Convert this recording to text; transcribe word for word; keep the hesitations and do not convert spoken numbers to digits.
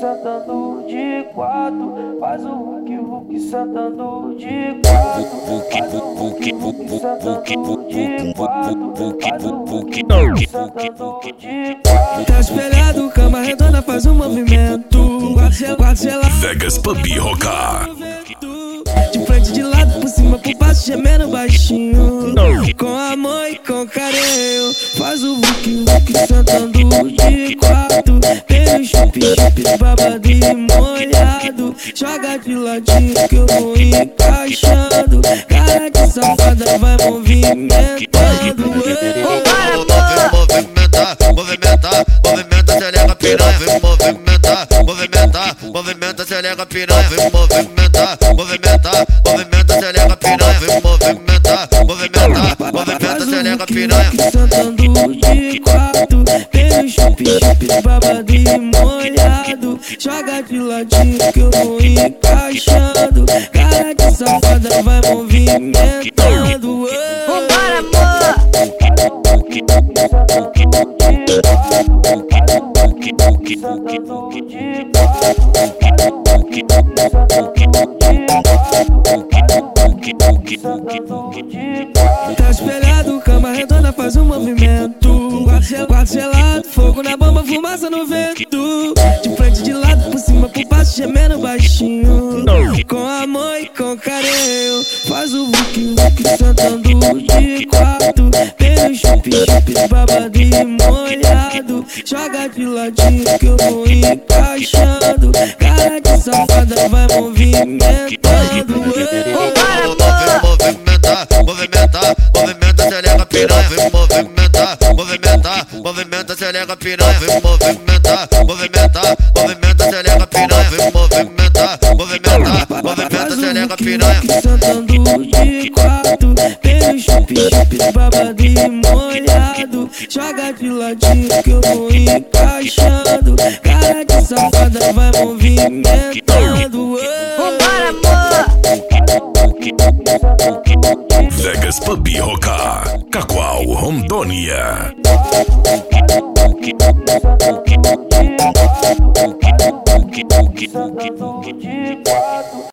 sentando de quatro, faz o Hulk, Hulk sentando de quatro, faz o Hulk, Hulk sentando de quatro, faz o Hulk, Hulk sentando de quatro. Tá espelhado, cama redonda, faz um movimento. Quatro gelado, Vegas Pub Rock. de frente, de lado, por cima, por baixo, gemendo baixinho. Com amor e com carinho, faz o Hulk, Hulk sentando de quatro. Tem o chup, chup, babado e molhado. Joga de ladinho que eu vou encaixando. Cara de safada vai movimentando. Movimentar, movimentar, movimenta, xereca piranha. Vem movimentar, movimentar, movimenta, xereca piranha. Vem movimentar, movimentar, movimenta, xereca piranha. Vem movimentar, movimentar, movimenta, xereca piranha. Sentando de quatro, tem o chup, chup, babado e molhado. Joga de ladinho que eu vou encaixando. Cara de safada vai movimentando. Vambora, amor! Tá espelhado, cama redonda, faz um movimento. Quatro gelado, fogo na bomba, fumaça no vento. De frente, de lado, por cima, por baixo, gemendo baixinho. Com amor e com carinho, faz o Hulk, Hulk sentando de quatro. Tem o chup, chup, babado e molhado. Joga de ladinho que eu vou encaixando. Cara de safada vai movimentando. Vambora, amor! Movimentar, movimentar, movimenta, xereca piranha. Vem movimentar, movimentar, movimenta, xereca piranha. Vem movimentar, movimentar, movimenta, xereca piranha. Vem movimentar, movimentar, movimenta, xereca piranha. Sentando de quatro, tem o chup, chup, babado e molhado. Joga de ladinho que eu vou encaixando. Cara de safada vai movimentando. Vambora, amor! Vegas Pub Rock. Cacoal, Rondônia. Sentando de